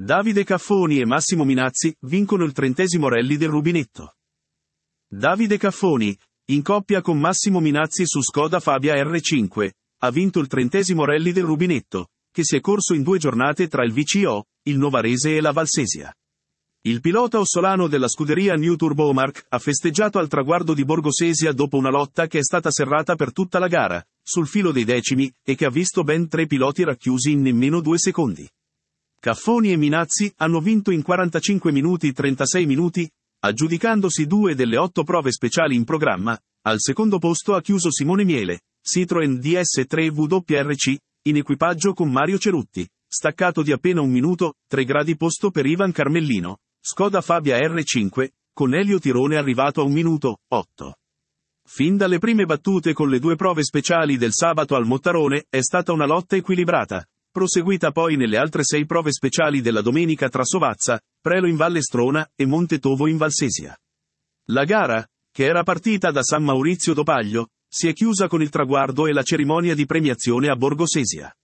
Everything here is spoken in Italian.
Davide Caffoni e Massimo Minazzi vincono il 30° Rally del Rubinetto. Davide Caffoni, in coppia con Massimo Minazzi su Skoda Fabia R5, ha vinto il 30° Rally del Rubinetto, che si è corso in 2 giornate tra il VCO, il Novarese e la Valsesia. Il pilota ossolano della scuderia New Turbo Omark ha festeggiato al traguardo di Borgosesia dopo una lotta che è stata serrata per tutta la gara, sul filo dei decimi, e che ha visto ben 3 piloti racchiusi in nemmeno 2 secondi. Caffoni e Minazzi hanno vinto in 45 minuti 36 minuti, aggiudicandosi 2 delle 8 prove speciali in programma. Al secondo posto ha chiuso Simone Miele, Citroën DS3 WRC, in equipaggio con Mario Cerutti, staccato di appena 1 minuto, 3 gradi posto per Ivan Carmellino, Skoda Fabia R5, con Elio Tirone arrivato a 1 minuto, 8. Fin dalle prime battute con le 2 prove speciali del sabato al Mottarone, è stata una lotta equilibrata, proseguita poi nelle altre 6 prove speciali della domenica tra Sovazza, Prelo in Valle Strona e Montetovo in Valsesia. La gara, che era partita da San Maurizio d'Opaglio, si è chiusa con il traguardo e la cerimonia di premiazione a Borgosesia.